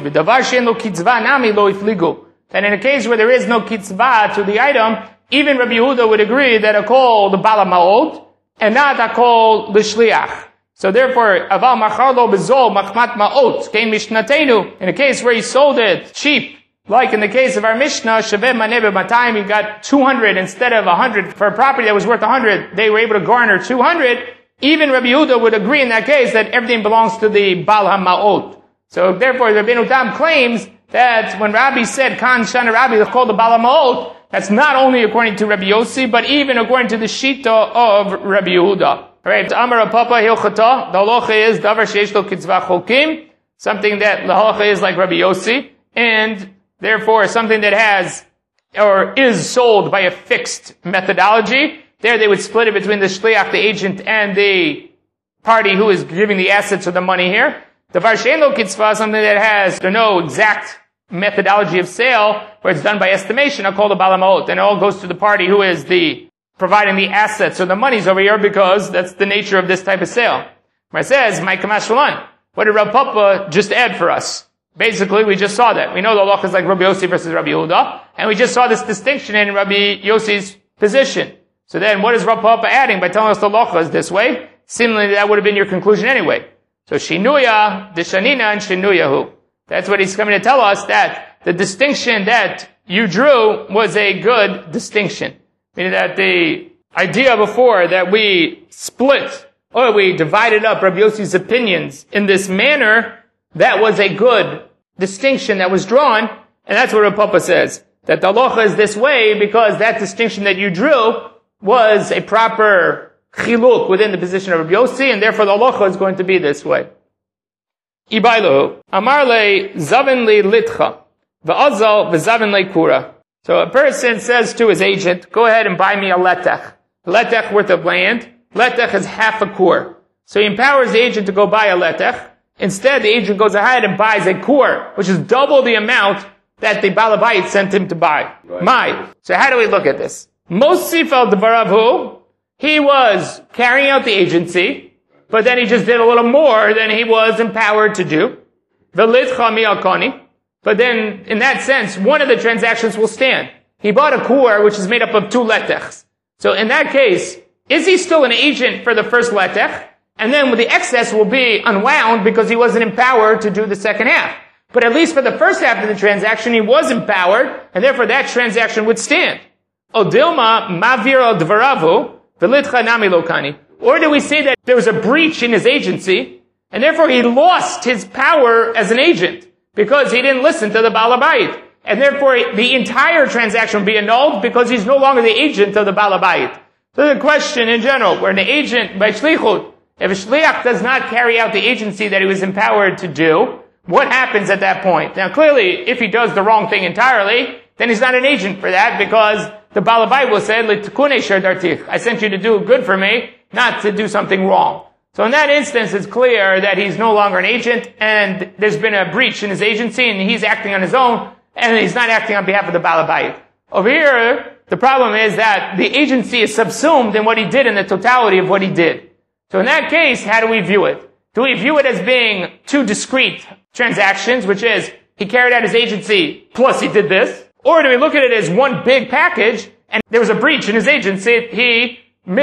Speaker 1: That in a case where there is no kitzvah to the item, even Rabbi Yehuda would agree that a call the Baal HaMa'ot and not a call the Shliach. So therefore, aval machar lo bezol machmat ma'ot kein mishnatenu. In a case where he sold it cheap, like in the case of our Mishnah, shaveh maneh b'matayim, he got two hundred instead of one hundred for a property that was worth one hundred. They were able to garner two hundred. Even Rabbi Yehuda would agree in that case that everything belongs to the Baal HaMa'ot. So therefore, Rabbeinu Tam claims that when Rabbi said Kan Shana Rabbi called the Baal HaMa'ot, that's not only according to Rabbi Yossi, but even according to the Shita of Rabbi Yehuda. Alright, Amar Papa Hilchata, the halacha is Davar Sheish Lo Kitzvah Chokim, something that the halacha is like Rabbi Yossi, and therefore something that has or is sold by a fixed methodology. There they would split it between the shliach, the agent, and the party who is giving the assets or the money here. Davar she'ein lo kitzvah, something that has no exact methodology of sale, where it's done by estimation, are called a Baal HaMa'ot. And it all goes to the party who is the providing the assets or the monies over here, because that's the nature of this type of sale. Where it says, "My Kamash what did Rav Papa just add for us? Basically, we just saw that. We know the halacha is like Rabbi Yossi versus Rabbi Yehuda, and we just saw this distinction in Rabbi Yossi's position. So then, what is Rav Papa adding by telling us the halacha is this way? Seemingly, that would have been your conclusion anyway. So shinuya, dishanina, and shinuyahu. That's what he's coming to tell us, that the distinction that you drew was a good distinction. Meaning that the idea before that we split, or we divided up Rabbi Yossi's opinions in this manner, that was a good distinction that was drawn, and that's what Rav Papa says. That the halacha is this way because that distinction that you drew was a proper chiluk within the position of Rabbi Yossi, and therefore the halacha is going to be this way. Ibailu, amar le zavin li litcha, v'azal v'zavin le kura. So a person says to his agent, go ahead and buy me a letech. A letech worth of land. Letech is half a kur. So he empowers the agent to go buy a letech. Instead, the agent goes ahead and buys a kur, which is double the amount that the Balabait sent him to buy. Right. My. So how do we look at this? Mosif al Dvaravu, he was carrying out the agency, but then he just did a little more than he was empowered to do. V'litcha mi'alkoni. But then, in that sense, one of the transactions will stand. He bought a kur, which is made up of two letechs. So in that case, is he still an agent for the first letech? And then the excess will be unwound because he wasn't empowered to do the second half. But at least for the first half of the transaction, he was empowered, and therefore that transaction would stand. Odilma mavir al dvaravu v'litcha nami lokani. Or do we say that there was a breach in his agency, and therefore he lost his power as an agent because he didn't listen to the Baal HaBayit? and therefore the entire transaction will be annulled because he's no longer the agent of the Baal Habayit. So the question in general, where an agent by shlichut, if a shliach does not carry out the agency that he was empowered to do, what happens at that point? Now clearly, if he does the wrong thing entirely, then he's not an agent for that because the Baal Habayit will say, "L'tikune sher dartich." I sent you to do good for me, not to do something wrong. So in that instance, it's clear that he's no longer an agent and there's been a breach in his agency and he's acting on his own and he's not acting on behalf of the Baal Habayit. Over here, the problem is that the agency is subsumed in what he did in the totality of what he did. So in that case, how do we view it? Do we view it as being two discrete transactions, which is he carried out his agency plus he did this? Or do we look at it as one big package and there was a breach in his agency, he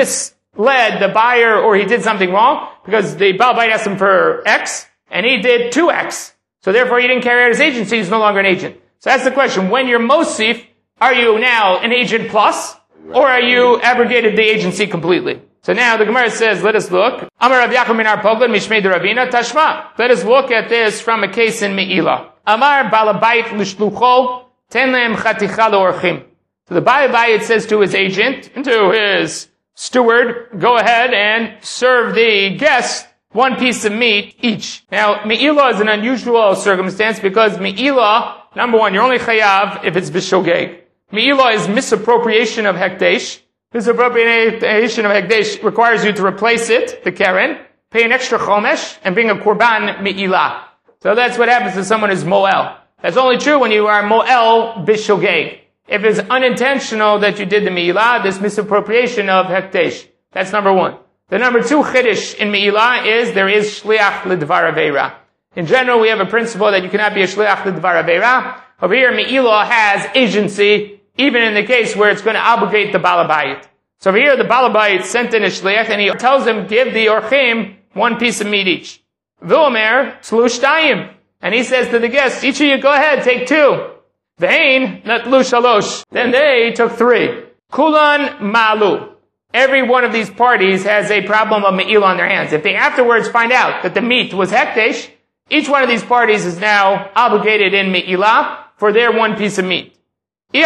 Speaker 1: misled the buyer or he did something wrong because the Baal Habayit asked him for X and he did two X. So therefore he didn't carry out his agency, he's no longer an agent. So that's the question. When you're Mosif, are you now an agent plus, or are you abrogated the agency completely? So now the Gemara says, let us look. Amar Rav Yaakov min Har Pogod Mishmei Ravina Tashma. Let us look at this from a case in Me'ilah. Amar Baal Habayit l'shlucho ten lehem chaticha l'orchim. So the Baal Habayit says to his agent, to his steward, go ahead and serve the guest one piece of meat each. Now, Me'ilah is an unusual circumstance because Me'ilah, number one, you're only chayav if it's b'shogeg. Me'ilah is misappropriation of hekdesh. Misappropriation of hekdesh requires you to replace it, the keren, pay an extra chomesh, and bring a korban Me'ilah. So that's what happens to someone who's moel. That's only true when you are moel b'shogeg. If it's unintentional that you did the Me'ilah, this misappropriation of hekdesh. That's number one. The number two chiddush in Me'ilah is there is shliach l'dvar aveira. In general, we have a principle that you cannot be a shliach l'dvar aveira. Over here, Me'ilah has agency, even in the case where it's going to obligate the Baal Habayit. So over here, the Baal Habayit sent in a shliach, and he tells him, give the orchim one piece of meat each. V'omer tlush tayim. And he says to the guests, each of you go ahead, take two. V'ein natlu shalosh. Then they took three. Kulan malu. Every one of these parties has a problem of Me'ilah on their hands. If they afterwards find out that the meat was hekdesh, each one of these parties is now obligated in Me'ilah for their one piece of meat. If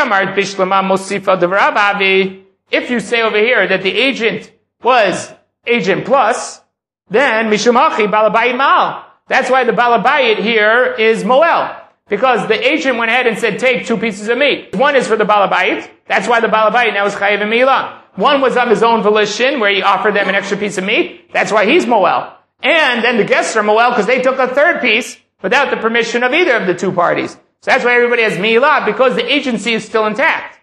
Speaker 1: you say over here that the agent was agent plus, then Mishumachi Baal Habayit Mal. That's why the Baal Habayit here is Moel. Because the agent went ahead and said, take two pieces of meat. One is for the Baal Habayit. That's why the Baal Habayit now is Chayiv in Me'ilah. One was of his own volition, where he offered them an extra piece of meat. That's why he's Moel. And then the guests are Moel because they took a third piece without the permission of either of the two parties. So that's why everybody has Me'ilah, because the agency is still intact.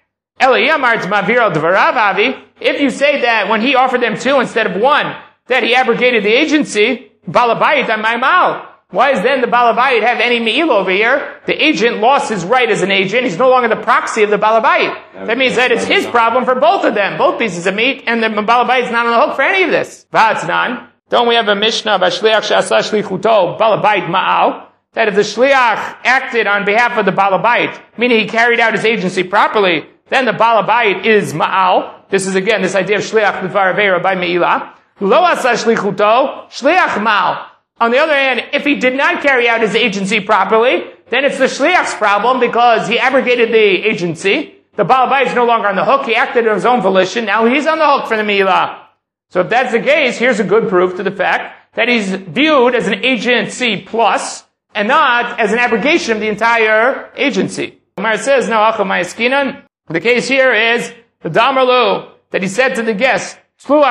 Speaker 1: If you say that when he offered them two instead of one, that he abrogated the agency, Baal Habayit on my mal. Why does then the Baal Habayit have any Me'ilah over here? The agent lost his right as an agent. He's no longer the proxy of the Baal Habayit. That means that it's his problem for both of them, both pieces of meat, and the Baal Habayit is not on the hook for any of this. V'atznan. Don't we have a Mishnah about Shliach she'asa shlichuto Baal Habayit ma'al? That if the Shliach acted on behalf of the Baal Habayit, meaning he carried out his agency properly, then the Baal Habayit is ma'al. This is again this idea of Shliach l'dvar aveira by Me'ilah. Lo asa shlichuto Shliach ma'al. On the other hand, if he did not carry out his agency properly, then it's the Shliach's problem because he abrogated the agency. The Baal Habayit is no longer on the hook. He acted on his own volition. Now he's on the hook for the Me'ilah. So if that's the case, here's a good proof to the fact that he's viewed as an agency plus and not as an abrogation of the entire agency. Gemara says, no, the case here is the Damarlu, that he said to the guests, so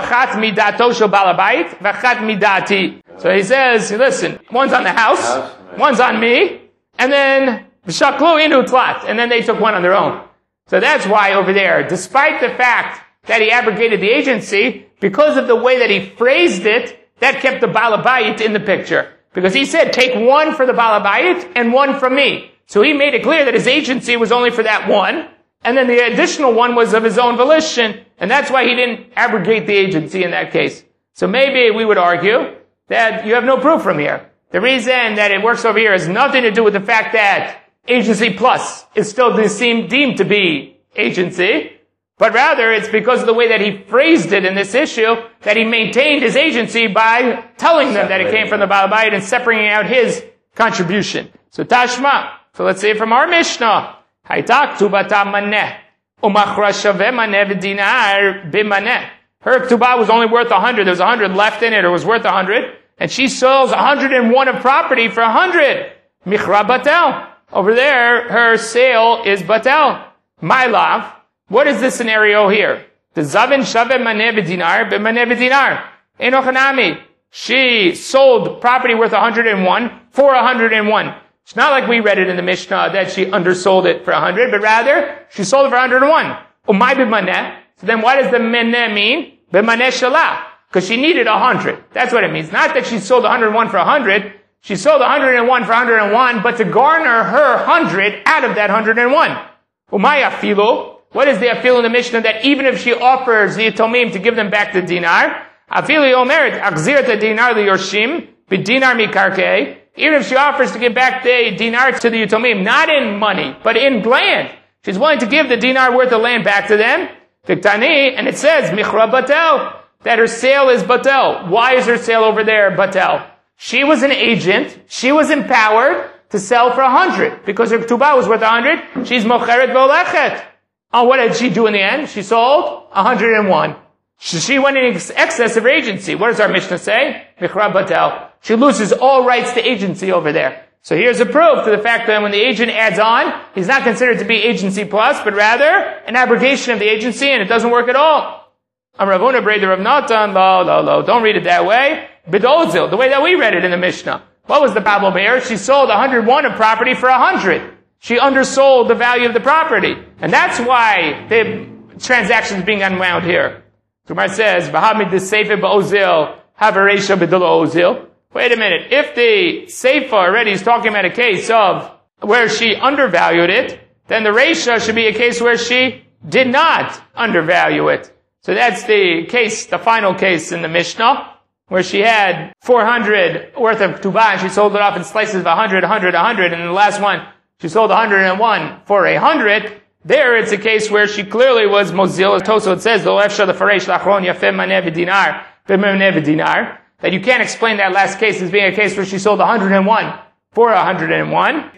Speaker 1: he says, listen, one's on the house, one's on me, and then and then they took one on their own. So that's why over there, despite the fact that he abrogated the agency, because of the way that he phrased it, that kept the Baal Habayit in the picture. Because he said, take one for the Baal Habayit and one from me. So he made it clear that his agency was only for that one, and then the additional one was of his own volition, and that's why he didn't abrogate the agency in that case. So maybe we would argue that you have no proof from here. The reason that it works over here has nothing to do with the fact that agency plus is still deemed to be agency, but rather it's because of the way that he phrased it in this issue that he maintained his agency by telling them that it came from the Baal Habayit and separating out his contribution. So Tashma. So let's say from our Mishnah, Hayta ktubata maneh. Umachra shaveh maneh v'dinar b'maneh. Her ktubah was only worth a hundred. There was a hundred left in it, or was worth a hundred. And she sells a hundred and one of property for a hundred. Michra batel. Over there, her sale is batel. My love. What is the scenario here? The zavin shaveh maneh v'dinar b'maneh v'dinar. Enochanami. She sold property worth one hundred and one for one hundred and one. It's not like we read it in the Mishnah that she undersold it for one hundred, but rather, she sold it for one hundred and one. Umay b'maneh. So then what does the meneh mean? B'maneh shalah. Because she needed one hundred. That's what it means. Not that she sold one hundred and one for one hundred. She sold one hundred and one for one hundred and one, but to garner her one hundred out of that one hundred and one. Umay afilu. What is the afilu in the Mishnah? That even if she offers the yatomim to give them back the dinar, afilu omeret, achzir the dinar liyorshim, b'dinar mikarkei. Even if she offers to give back the dinar to the yatomim, not in money, but in land. She's willing to give the dinar worth of land back to them. Fiktani, and it says, michra batel, that her sale is batel. Why is her sale over there batel? She was an agent. She was empowered to sell for a hundred. Because her ktubah was worth a hundred, she's mocheret v'olechet. Oh, what did she do in the end? She sold a hundred and one. She went in excess of agency. What does our Mishnah say? Michra batel. She loses all rights to agency over there. So here's a proof to the fact that when the agent adds on, he's not considered to be agency plus, but rather an abrogation of the agency, and it doesn't work at all. I'm Ravuna Breder of Natan, lo, lo, lo. Don't read it that way. Bidozil, the way that we read it in the Mishnah. What was the Babel Bear? She sold one hundred and one of property for one hundred. She undersold the value of the property. And that's why the transaction is being unwound here. Gemara says, V'hamid d'seifa b'ozil, havareisha b'dolo ozil. Wait a minute. If the Seifa already is talking about a case of where she undervalued it, then the Reisha should be a case where she did not undervalue it. So that's the case, the final case in the Mishnah, where she had four hundred worth of Ktubah, and she sold it off in slices of one hundred, one hundred, one hundred, and in the last one, she sold one hundred and one for a hundred. There it's a case where she clearly was Mozil. Toso it says, Lo efsha lefaresh lachron yafem maneh v'dinar, b'maneh v'dinar. That you can't explain that last case as being a case where she sold one hundred and one for one hundred and one.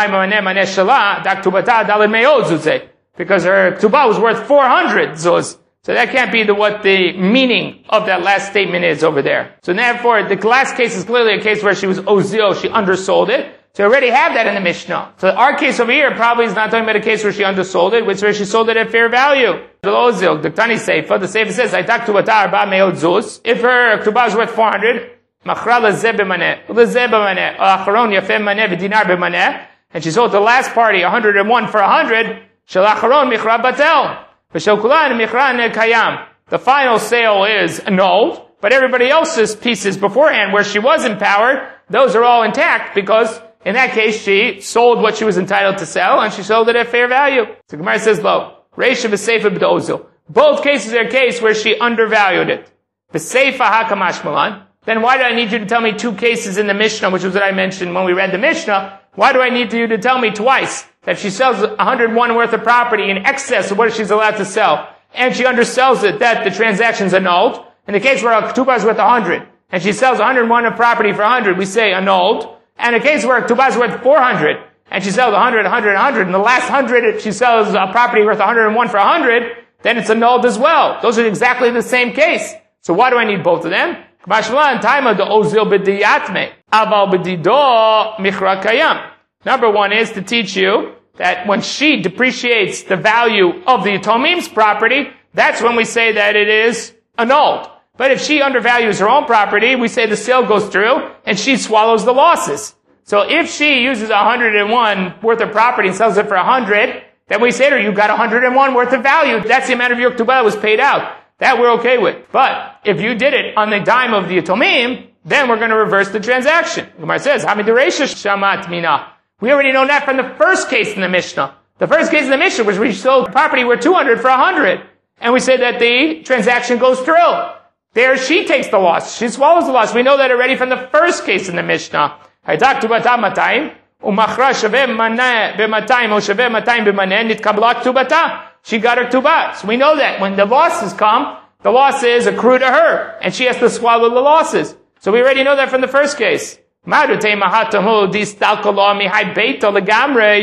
Speaker 1: Because her ktubah was worth four hundred zuz. So that can't be the, what the meaning of that last statement is over there. So therefore, the last case is clearly a case where she was ozil, she undersold it. So you already have that in the Mishnah. So our case over here probably is not talking about a case where she undersold it, which is where she sold it at fair value. The ozil, the Tani Seifa, the Seifa says, "Hayta ktubata arba me'ot zuz." If her ktubah is worth four hundred, machra lezeh b'maneh, lezeh b'maneh, acharon yafem maneh v'dinar b'maneh, and she sold the last party one hundred and one for one hundred, shel acharon michra batel, v'shel kulan michra nekayam. The final sale is annulled, but everybody else's pieces beforehand, where she was empowered, those are all intact because in that case, she sold what she was entitled to sell, and she sold it at fair value. So Gemara says, lo, reisha v'seifa b'dozil. Both cases are a case where she undervalued it. V'seifa hakamash malan. Then why do I need you to tell me two cases in the Mishnah, which was what I mentioned when we read the Mishnah? Why do I need you to tell me twice that she sells one hundred and one worth of property in excess of what she's allowed to sell, and she undersells it, that the transaction's annulled? In the case where a ketubah is worth one hundred, and she sells one hundred and one of property for one hundred, we say annulled. And a case where Ktubah is worth four hundred, and she sells one hundred, one hundred, one hundred, and the last one hundred, she sells a property worth one hundred and one for one hundred, then it's annulled as well. Those are exactly the same case. So why do I need both of them? Number one is to teach you that when she depreciates the value of the Yatomim's property, that's when we say that it is annulled. But if she undervalues her own property, we say the sale goes through, and she swallows the losses. So if she uses one hundred and one worth of property and sells it for one hundred, then we say to her, you got one hundred and one worth of value. That's the amount of your ktubah that was paid out. That we're okay with. But if you did it on the dime of the Yatomim, then we're going to reverse the transaction. Gemara says, Hamidureisha shamat mina. We already know that from the first case in the Mishnah. The first case in the Mishnah was we sold property worth two hundred for one hundred. And we say that the transaction goes through. There she takes the loss. She swallows the loss. We know that already from the first case in the Mishnah. She got her ktubah. So we know that when the losses come, the losses accrue to her, and she has to swallow the losses. So we already know that from the first case.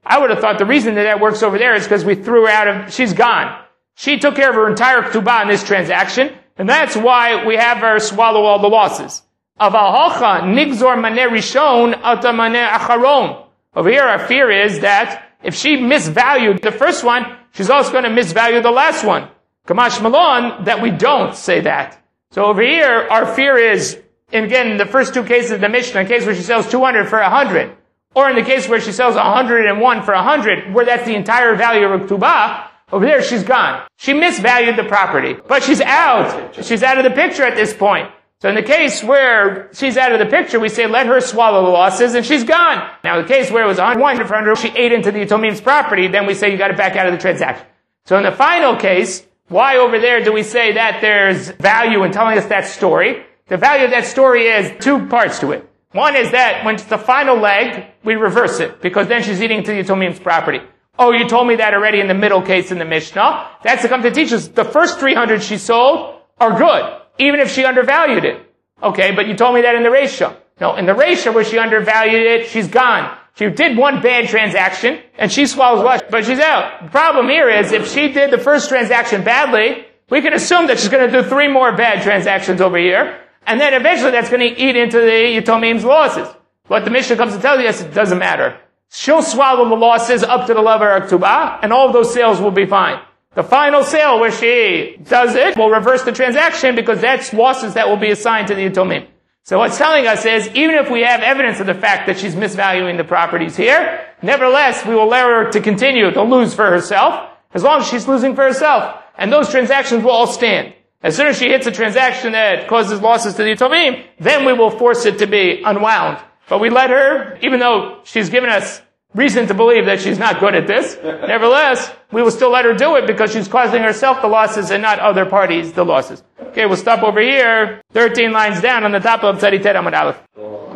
Speaker 1: I would have thought the reason that that works over there is because we threw her out of, she's gone. She took care of her entire ketubah in this transaction, and that's why we have her swallow all the losses. Aval halcha nigzor maneh rishon ata maneh acharon. Over here, our fear is that if she misvalued the first one, she's also going to misvalue the last one. Kamash malon, that we don't say that. So over here, our fear is, and again, in the first two cases of the Mishnah, in the case where she sells two hundred for one hundred, or in the case where she sells one hundred one for one hundred, where that's the entire value of ketubah, over there she's gone. She misvalued the property, but she's out. She's out of the picture at this point. So in the case where she's out of the picture, we say let her swallow the losses, and she's gone. Now, the case where it was one hundred for one hundred, she ate into the Yatomim's property, then we say you got to back out of the transaction. So in the final case, why over there do we say that there's value in telling us that story? The value of that story is two parts to it. One is that when it's the final leg, we reverse it, because then she's eating into the Yatomim's property. Oh, you told me that already in the middle case in the Mishnah. That's to come to teach us the first three hundred she sold are good, even if she undervalued it. Okay, but you told me that in the ratio. No, in the ratio where she undervalued it, she's gone. She did one bad transaction, and she swallows what? But she's out. The problem here is, if she did the first transaction badly, we can assume that she's going to do three more bad transactions over here, and then eventually that's going to eat into the Yatomim's losses. What the Mishnah comes to tell us, it doesn't matter. She'll swallow the losses up to the level of ketubah, and all of those sales will be fine. The final sale where she does it will reverse the transaction, because that's losses that will be assigned to the Yatomim. So what's telling us is, even if we have evidence of the fact that she's misvaluing the properties here, nevertheless, we will allow her to continue to lose for herself, as long as she's losing for herself. And those transactions will all stand. As soon as she hits a transaction that causes losses to the Yatomim, then we will force it to be unwound. But we let her, even though she's given us reason to believe that she's not good at this, nevertheless, we will still let her do it, because she's causing herself the losses and not other parties the losses. Okay, we'll stop over here, thirteen lines down on the top of Tzadi Tet Amud Aleph.